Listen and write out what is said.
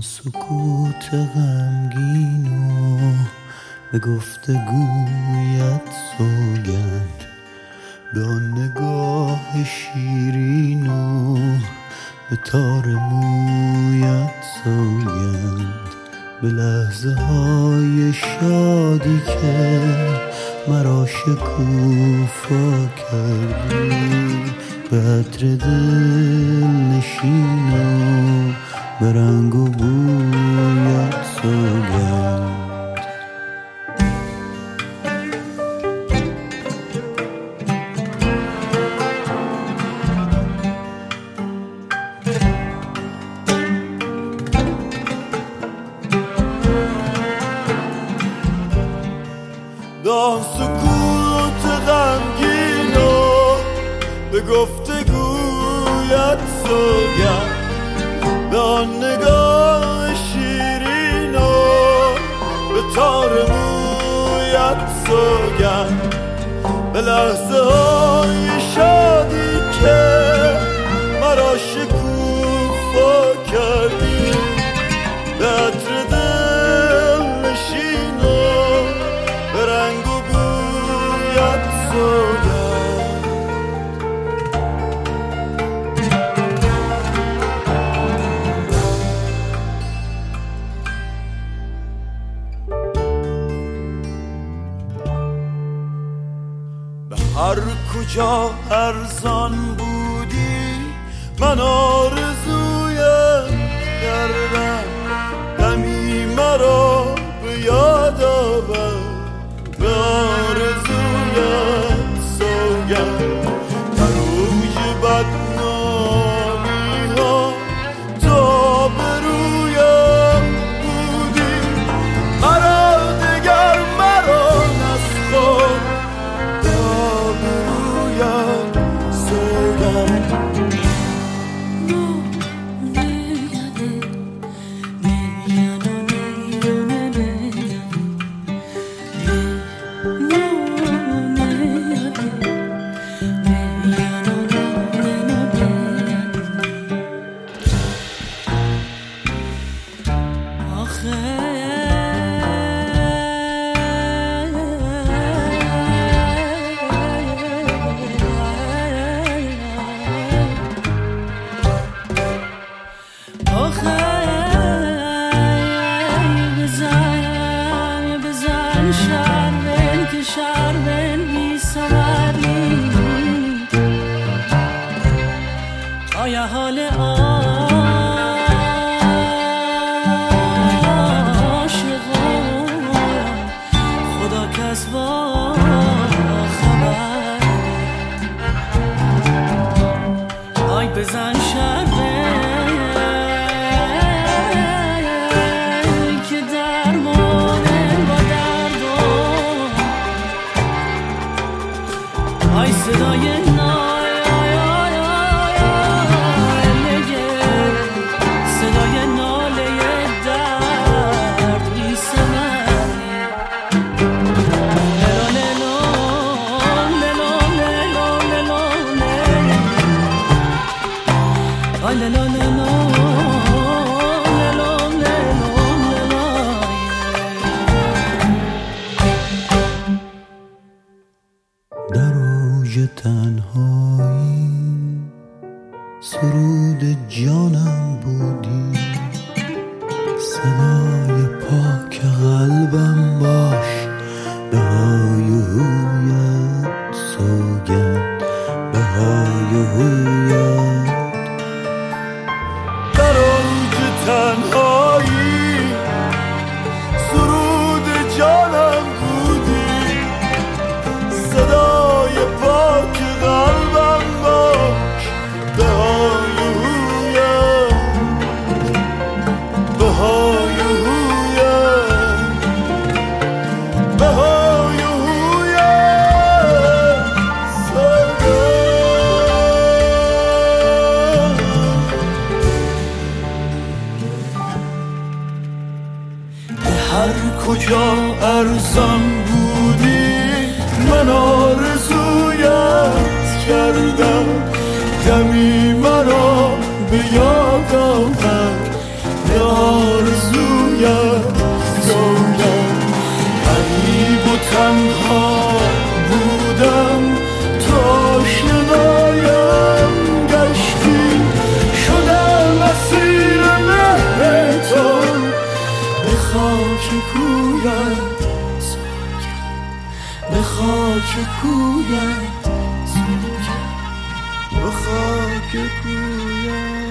سکوت غمگین و به گفتگویت سوگند، به آن نگاه شیرین و به تار مویت سوگند، به لحظه های شادی که مرا شکوفا کردی، به عطر دل نشین و به رنگ و بویت سوگند. دان سکوت غمگین و به گفتگویت سوگند، به آن نگاه شیرین و به تار مویت سوگند، به لحظه های شادی که مرا شکوفا کردی، به عطر دل نشین و به رنگ و بویت سوگند. به هر کجا ارزان بودی من آرزویت کردم، دمی مرا به یاد آورد، به آرزویت سوگند. در اوج بدنامی ها تا به رویم بودی، مرا دگر مرا نسخور، تا به رویم سوگند. آیا حال عاشقان خدا کس با خبر، آی بزن شربه که درمانه با دردم، آی صدای در اوج تنهایی سرود جانم بودی، صدای پاک قلبم باش، به های و هویت سوگند، به های و هویت. در اوج تنهایی سرود جانم بودی، صدای پاک قلبم باش، به های و هویت، به های و هویت، به های و هویت سوگند. هر کجا ارزان بودی من آرزویت کردم، دمی مرا به یاد آورد، به خاک کویت، به خاک کویت.